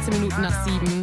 16 Minuten nach 7.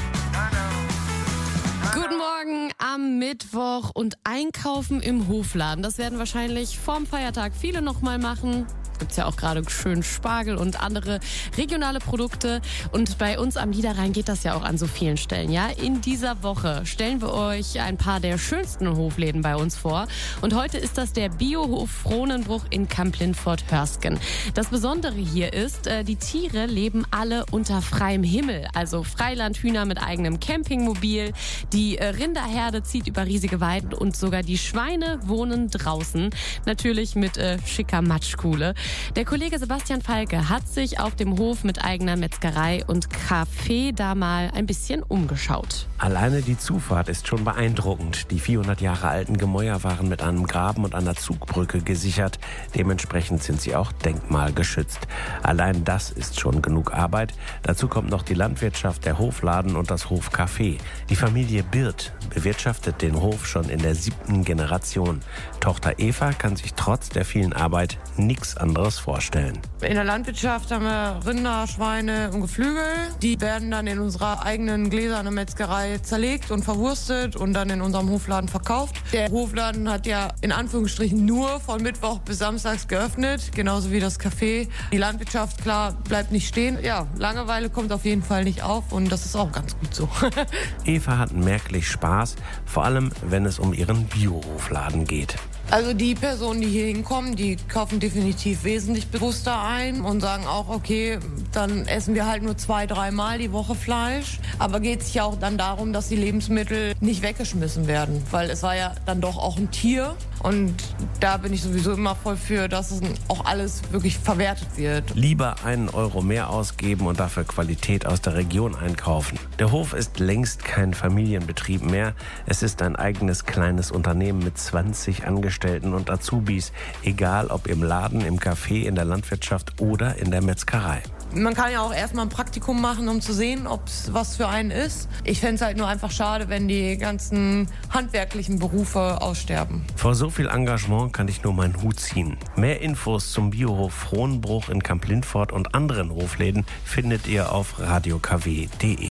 Guten Morgen am Mittwoch und einkaufen im Hofladen. Das werden wahrscheinlich vorm Feiertag viele noch mal machen. Gibt's ja auch gerade schön Spargel und andere regionale Produkte. Und bei uns am Niederrhein geht das ja auch an so vielen Stellen. Ja, in dieser Woche stellen wir euch ein paar der schönsten Hofläden bei uns vor. Und heute ist das der Biohof Frohnenbruch in Kamp-Lintfort-Hörsken. Das Besondere hier ist, die Tiere leben alle unter freiem Himmel. Also Freilandhühner mit eigenem Campingmobil. Die Rinderherde zieht über riesige Weiden und sogar die Schweine wohnen draußen. Natürlich mit schicker Matschkuhle. Der Kollege Sebastian Falke hat sich auf dem Hof mit eigener Metzgerei und Café da mal ein bisschen umgeschaut. Alleine die Zufahrt ist schon beeindruckend. Die 400 Jahre alten Gemäuer waren mit einem Graben und einer Zugbrücke gesichert. Dementsprechend sind sie auch denkmalgeschützt. Allein das ist schon genug Arbeit. Dazu kommt noch die Landwirtschaft, der Hofladen und das Hofcafé. Die Familie Birth bewirtschaftet den Hof schon in der 7. Generation. Tochter Eva kann sich trotz der vielen Arbeit nichts anderes vorstellen. In der Landwirtschaft haben wir Rinder, Schweine und Geflügel. Die werden dann in unserer eigenen gläsernen Metzgerei zerlegt und verwurstet und dann in unserem Hofladen verkauft. Der Hofladen hat ja in Anführungsstrichen nur von Mittwoch bis Samstags geöffnet, genauso wie das Café. Die Landwirtschaft, klar, bleibt nicht stehen. Ja, Langeweile kommt auf jeden Fall nicht auf und das ist auch ganz gut so. Eva hat merklich Spaß, vor allem wenn es um ihren Biohofladen geht. Also die Personen, die hier hinkommen, die kaufen definitiv wesentlich bewusster ein und sagen auch, okay, dann essen wir halt nur 2-3 Mal die Woche Fleisch. Aber geht es ja auch dann darum, dass die Lebensmittel nicht weggeschmissen werden, weil es war ja dann doch auch ein Tier. Und da bin ich sowieso immer voll für, dass es auch alles wirklich verwertet wird. Lieber einen Euro mehr ausgeben und dafür Qualität aus der Region einkaufen. Der Hof ist längst kein Familienbetrieb mehr. Es ist ein eigenes kleines Unternehmen mit 20 Angestellten und Azubis. Egal ob im Laden, im Café, in der Landwirtschaft oder in der Metzgerei. Man kann ja auch erstmal ein Praktikum machen, um zu sehen, ob es was für einen ist. Ich fände es halt nur einfach schade, wenn die ganzen handwerklichen Berufe aussterben. Vor so viel Engagement kann ich nur meinen Hut ziehen. Mehr Infos zum Biohof Frohnenbruch in Kamp-Lintfort und anderen Hofläden findet ihr auf radiokw.de.